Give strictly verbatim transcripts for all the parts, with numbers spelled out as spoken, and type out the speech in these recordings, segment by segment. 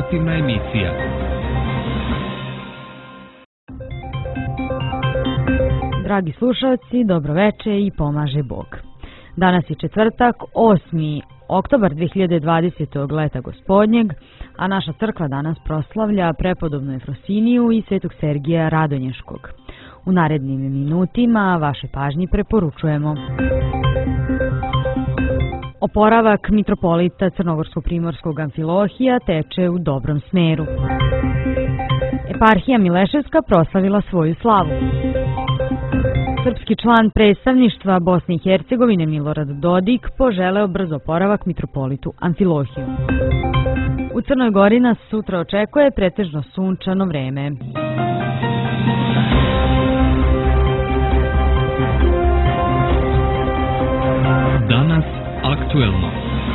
informativna emisija. Dragi slušalci, dobroveče i pomaže Bog. Danas je četvrtak, osmi oktobar dve hiljade dvadesetog. leta gospodnjeg, a naša crkva danas proslavlja prepodobnu Efrosiniju i svetog Sergija Radonješkog. U narednim minutima vaše pažnji preporučujemo oporavak mitropolita Crnogorsko-Primorskog Amfilohija teče u dobrom smeru. Eparhija Mileševska proslavila svoju slavu. Srpski član predstavništva Bosne i Hercegovine Milorad Dodik poželeo brz oporavak mitropolitu Amfilohiju. U Crnoj Gori nas sutra očekuje pretežno sunčano vreme. Danas aktuelno.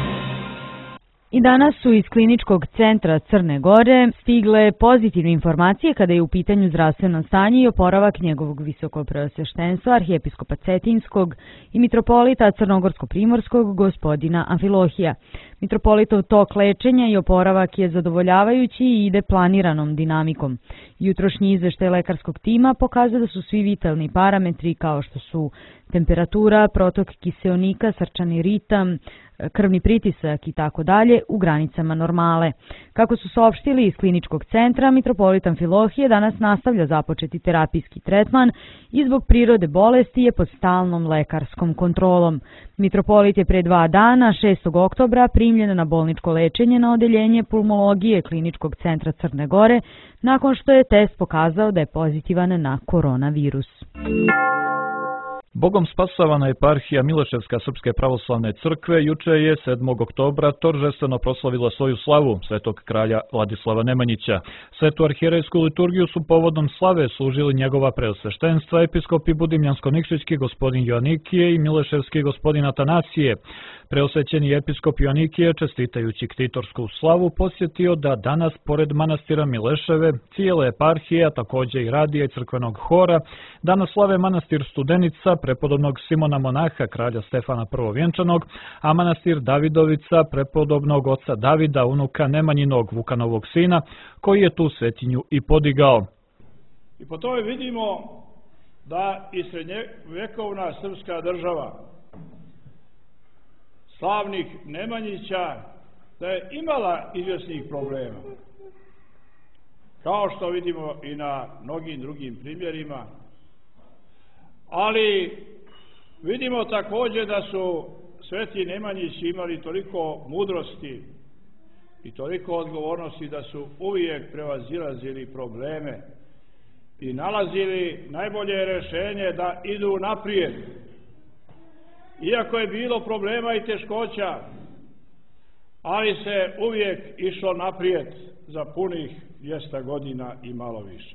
I danas su iz Kliničkog centra Crne Gore stigle pozitivne informacije kada je u pitanju zdravstveno stanje i oporavak njegovog visokopreosveštenstva arhijepiskopa Cetinskog i mitropolita Crnogorsko-Primorskog gospodina Amfilohija. Mitropolitov tok lečenja i oporavak je zadovoljavajući i ide planiranom dinamikom. Jutrošnji izveštaj lekarskog tima pokazuje da su svi vitalni parametri kao što su temperatura, protok kiseonika, srčani ritam, krvni pritisak i tako dalje u granicama normale. Kako su saopštili iz Kliničkog centra, mitropolit Amfilohije danas nastavlja započeti terapijski tretman i zbog prirode bolesti je pod stalnom lekarskom kontrolom. Mitropolit je pre dva dana, šestog oktobra, primljen na bolničko lečenje na odeljenje pulmologije Kliničkog centra Crne Gore nakon što je test pokazao da je pozitivan na koronavirus. Bogom spasavana eparhija Mileševska Srpske pravoslavne crkve juče je sedmog oktobra toržestveno proslavila svoju slavu svetog kralja Vladislava Nemanjića. Svetu arhijerejsku liturgiju su povodom slave služili njegova preosveštenstva, episkopi Budimljansko-Nikšićki gospodin Joanikije i Mileševski gospodin Atanasije. Preosvećeni episkop Joanikije, čestitajući ktitorsku slavu, posjetio da danas, pored manastira Mileševe, cijele eparhije, a također i radija i crkvenog hora, danas slave manastir Studenica, prepodobnog Simona Monaha, kralja Stefana Prvovjenčanog, a manastir Davidovica, prepodobnog oca Davida, unuka Nemanjinog, Vukanovog sina, koji je tu svetinju i podigao. I po tome vidimo da i srednjevjekovna srpska država slavnih Nemanjića da je imala izvjesnih problema. Kao što vidimo i na mnogim drugim primjerima. Ali vidimo također da su sveti Nemanjići imali toliko mudrosti i toliko odgovornosti da su uvijek prevazilazili probleme i nalazili najbolje rješenje da idu naprijed. Iako je bilo problema i teškoća, ali se uvijek išlo naprijed za punih dvjesto godina i malo više.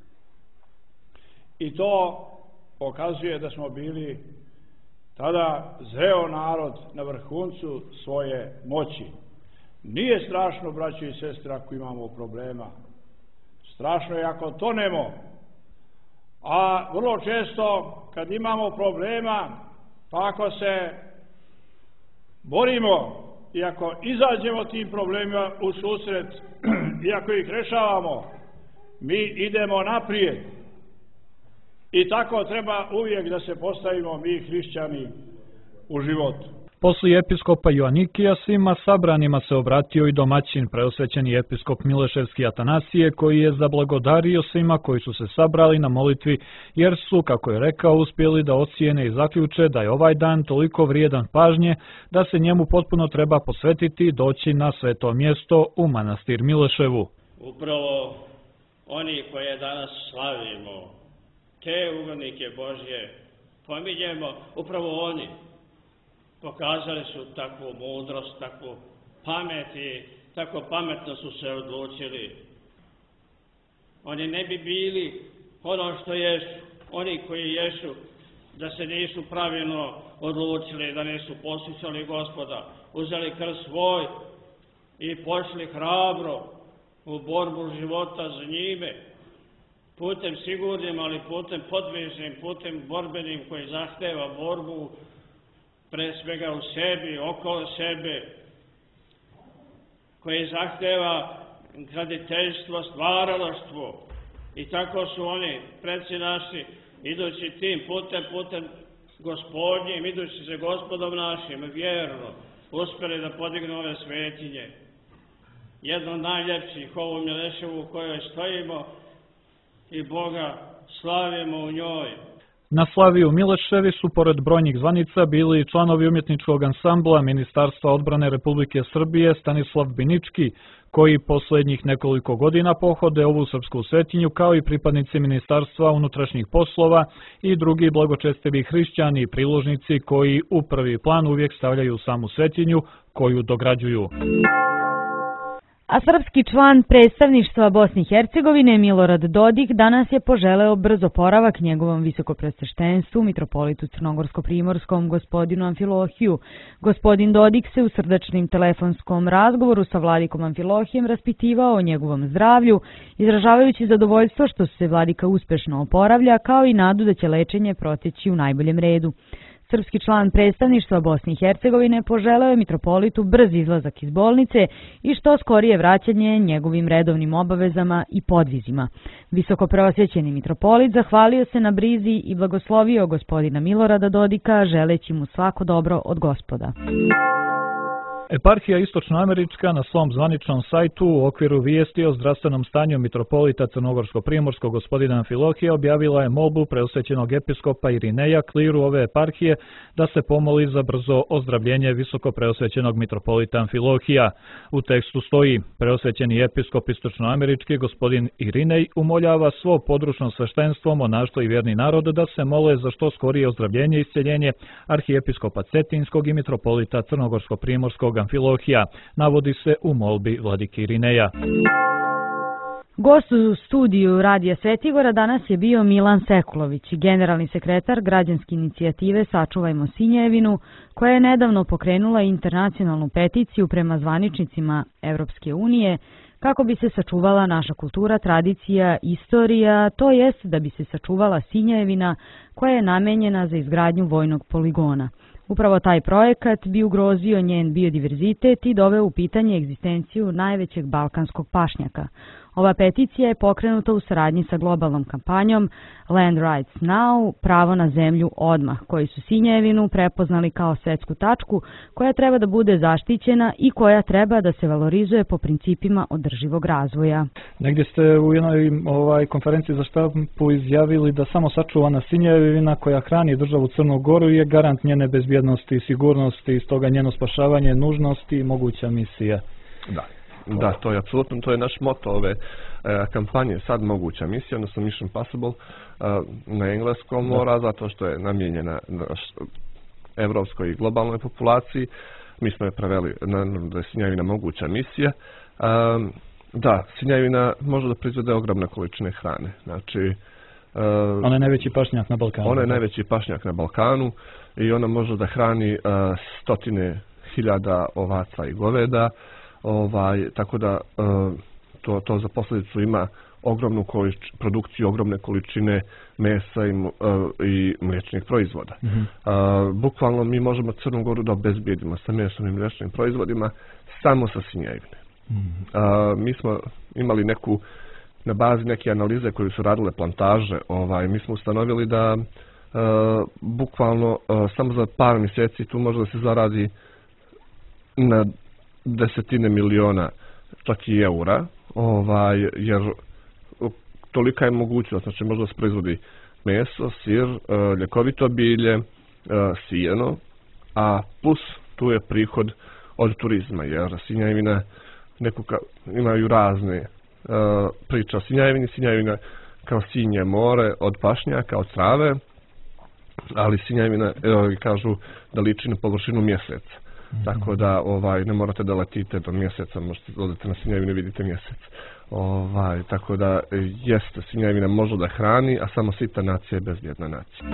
I to pokazuje da smo bili tada zreo narod na vrhuncu svoje moći. Nije strašno, braći i sestre, ako imamo problema. Strašno je ako tonemo. A vrlo često kad imamo problema, pa ako se borimo i ako izađemo tim problemima u susret i ako ih rešavamo, mi idemo naprijed. I tako treba uvijek da se postavimo mi hrišćani u životu. Poslije episkopa Joanikija svima sabranima se obratio i domaćin, preosvećeni episkop Mileševski Atanasije, koji je zablagodario svima koji su se sabrali na molitvi, jer su, kako je rekao, uspjeli da ocijene i zaključe da je ovaj dan toliko vrijedan pažnje da se njemu potpuno treba posvetiti i doći na sveto mjesto u manastir Mileševu. Upravo oni koje danas slavimo, te ugodnike Božje, pominjemo, upravo oni pokazali su takvu mudrost, takvu pamet i tako pametno su se odlučili. Oni ne bi bili ono što jesu, oni koji jesu, da se nisu pravilno odlučili, da nisu poslušali Gospoda, uzeli krst svoj i pošli hrabro u borbu života za njime, putem sigurnim, ali putem podvižnim, putem borbenim koji zahteva borbu pre svega u sebi, okolo sebe, koji zahteva graditeljstvo, stvaralaštvo. I tako su oni, preci naši, idući tim putem, putem gospodnjim, idući se gospodom našim, vjerno, uspjeli da podignu ove svetinje. Jedno od najljepših, ovu Mileševu u kojoj stojimo i Boga slavimo u njoj. Na slavi u Mileševi su pored brojnih zvanica bili i članovi umjetničkog ansambla Ministarstva odbrane Republike Srbije Stanislav Binički, koji posljednjih nekoliko godina pohode ovu srpsku svetinju, kao i pripadnici Ministarstva unutrašnjih poslova i drugi blagočestivi hrišćani i priložnici koji u prvi plan uvijek stavljaju samu svetinju koju dograđuju. A srpski član predstavništva Bosne i Hercegovine Milorad Dodik danas je poželeo brz oporavak njegovom visokopreosveštenstvu, mitropolitu crnogorsko-primorskom gospodinu Amfilohiju. Gospodin Dodik se u srdačnim telefonskom razgovoru sa vladikom Amfilohijem raspitivao o njegovom zdravlju, izražavajući zadovoljstvo što se vladika uspešno oporavlja, kao i nadu da će lečenje proteći u najboljem redu. Srpski član predstavništva Bosne i Hercegovine poželeo je mitropolitu brz izlazak iz bolnice i što skorije vraćanje njegovim redovnim obavezama i podvizima. Visokopreosvećeni mitropolit zahvalio se na brizi i blagoslovio gospodina Milorada Dodika, želeći mu svako dobro od Gospoda. Eparhija Istočnoamerička na svom zvaničnom sajtu u okviru vijesti o zdravstvenom stanju mitropolita crnogorsko-primorskog gospodina Amfilohija objavila je molbu preosvećenog episkopa Irineja, kliru ove eparhije, da se pomoli za brzo ozdravljenje visoko preosvećenog mitropolita Amfilohija. U tekstu stoji: preosvećeni episkop Istočnoamerički gospodin Irinej umoljava svo područno sveštenstvo, monaštvo i vjerni narod da se mole za što skorije ozdravljenje i isceljenje arhijepiskopa Cetinskog i mitropolita crnogorsko-primorskog Amfilohija, navodi se u molbi vladike Irineja. Gost u studiju Radija Svetigora danas je bio Milan Sekulović, generalni sekretar građanske inicijative Sačuvajmo Sinjevinu, koja je nedavno pokrenula internacionalnu peticiju prema zvaničnicima Evropske unije kako bi se sačuvala naša kultura, tradicija, istorija, to jest da bi se sačuvala Sinjevina koja je namenjena za izgradnju vojnog poligona. Upravo taj projekat bi ugrozio njen biodiverzitet i doveo u pitanje egzistenciju najvećeg balkanskog pašnjaka. Ova peticija je pokrenuta u saradnji sa globalnom kampanjom Land Rights Now, pravo na zemlju odmah, koji su Sinjevinu prepoznali kao svetsku tačku koja treba da bude zaštićena i koja treba da se valorizuje po principima održivog razvoja. Negdje ste u jednoj ovaj, konferenciji za štampu izjavili da samo sačuvana Sinjevina koja hrani državu Crnu Goru je garant njene bezbjednosti i sigurnosti, i stoga njeno spašavanje nužnosti i moguća misija. Da. Da, to je apsolutno, to je naš moto ove e, kampanje, sad moguća misija, odnosno Mission Possible, e, na engleskom mora, zato što je namijenjena evropskoj i globalnoj populaciji. Mi smo je preveli na, da je Sinjevina moguća misija. E, da, Sinjevina može da proizvede ogromne količine hrane. Znači, e, ona je najveći pašnjak na Balkanu. Ona je najveći pašnjak na Balkanu i ona može da hrani e, stotine hiljada ovaca i goveda. Ovaj, tako da to, to za posljedicu ima ogromnu količ, produkciju, ogromne količine mesa i, i mliječnih proizvoda. Mm-hmm. Bukvalno mi možemo Crnu Goru da obezbijedimo sa mesom i mliječnim proizvodima samo sa Sinjevine. Mm-hmm. Mi smo imali neku, na bazi neke analize koje su radile plantaže, ovaj, mi smo ustanovili da bukvalno samo za par mjeseci tu može da se zaradi na desetine miliona, čak i eura, ovaj, jer tolika je mogućnost, znači možda se proizvodi meso, sir, ljekovito bilje, sijeno, a plus tu je prihod od turizma, jer Sinjevina nekoga, imaju razne uh, priče o Sinjevini, Sinjevina kao sinje more od pašnjaka, od trave, ali Sinjevina, uh, kažu da liči na površinu mjeseca. Tako da ovaj ne morate da letite do mjeseca, možete odete na Sinjevinu i vidite mjesec. Ovaj, tako da jeste, Sinjevina može da hrani, a samo sita nacija je bezbjedna nacija.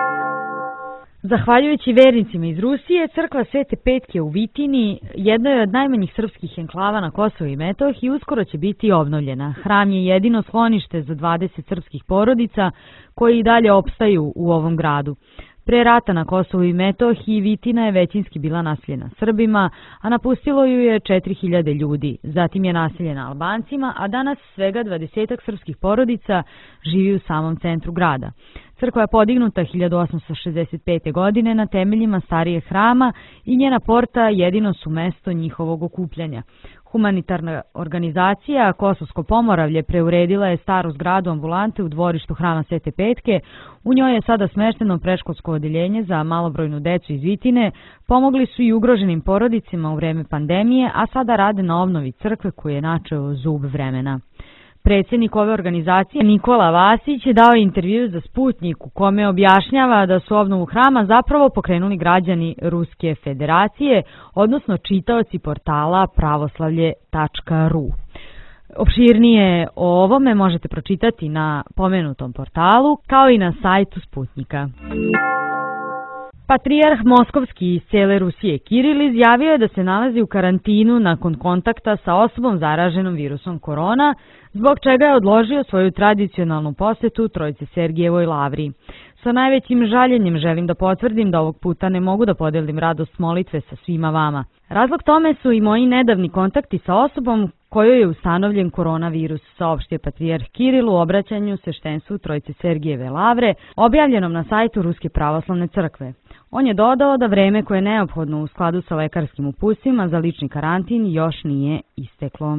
Zahvaljujući vernicima iz Rusije, crkva Svete Petke u Vitini, jedna je od najmanjih srpskih enklava na Kosovu i Metohiji, uskoro će biti obnovljena. Hram je jedino sklonište za dvadeset srpskih porodica koji i dalje opstaju u ovom gradu. Pre rata na Kosovu i Metohiji Vitina je većinski bila naseljena Srbima, a napustilo ju je četiri hiljade ljudi. Zatim je naseljena Albancima, a danas svega dvadesetak srpskih porodica živi u samom centru grada. Crkva je podignuta hiljadu osamsto šezdeset pete. godine na temeljima starijeg hrama i njena porta jedino su mesto njihovog okupljanja. Humanitarna organizacija Kosovsko Pomoravlje preuredila je staru zgradu ambulante u dvorištu hrama Svete Petke. U njoj je sada smešteno predškolsko odeljenje za malobrojnu decu iz Vitine. Pomogli su i ugroženim porodicima u vreme pandemije, a sada rade na obnovi crkve koju je načeo zub vremena. Predsjednik ove organizacije Nikola Vasić je dao intervju za Sputnjik u kome objašnjava da su obnovu hrama zapravo pokrenuli građani Ruske federacije, odnosno čitaoci portala pravoslavlje tačka ru. Opširnije o ovome možete pročitati na pomenutom portalu kao i na sajtu Sputnjika. Patrijarh Moskovski iz cijele Rusije Kiril izjavio je da se nalazi u karantinu nakon kontakta sa osobom zaraženom virusom korona, zbog čega je odložio svoju tradicionalnu posetu Trojice Sergijevoj lavri. Sa najvećim žaljenjem želim da potvrdim da ovog puta ne mogu da podelim radost molitve sa svima vama. Razlog tome su i moji nedavni kontakti sa osobom kojoj je ustanovljen koronavirus, saopštio patrijarh Kiril u obraćanju sveštenstvu Trojice Sergijeve lavre, objavljenom na sajtu Ruske pravoslavne crkve. On je dodao da vreme koje je neophodno u skladu sa lekarskim uputstvima za lični karantin još nije isteklo.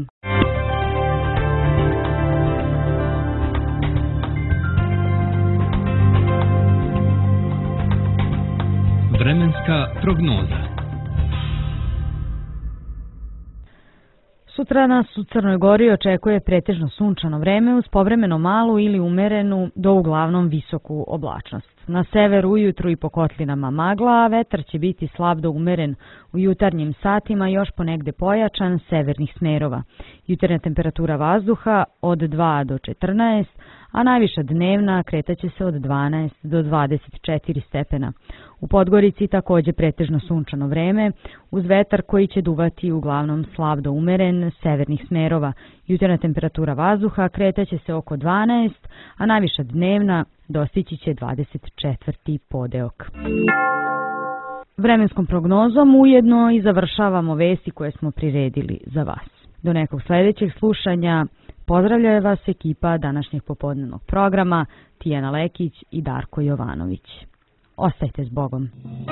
Vremenska prognoza. Sutra nas u Crnoj Gori očekuje pretežno sunčano vreme uz povremeno malu ili umerenu do uglavnom visoku oblačnost. Na severu ujutru i po kotlinama magla, a vetar će biti slab do umeren u jutarnjim satima, još ponegde pojačan severnih smerova. Jutarnja temperatura vazduha od dva do četrnaest, a najviša dnevna kretaće se od dvanaest do dvadeset četiri stepena. U Podgorici takođe pretežno sunčano vreme, uz vetar koji će duvati uglavnom slab do umeren severnih smerova. Jutarnja temperatura vazduha kretaće se oko dvanaest, a najviša dnevna dostići će dvadeset četvrti podeok. Vremenskom prognozom ujedno i završavamo vesti koje smo priredili za vas. Do nekog sljedećeg slušanja pozdravljaju vas ekipa današnjeg popodnevnog programa Tijana Lekić i Darko Jovanović. Ostajte s Bogom.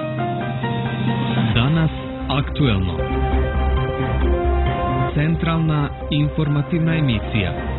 Danas aktuelno. Centralna informativna emisija.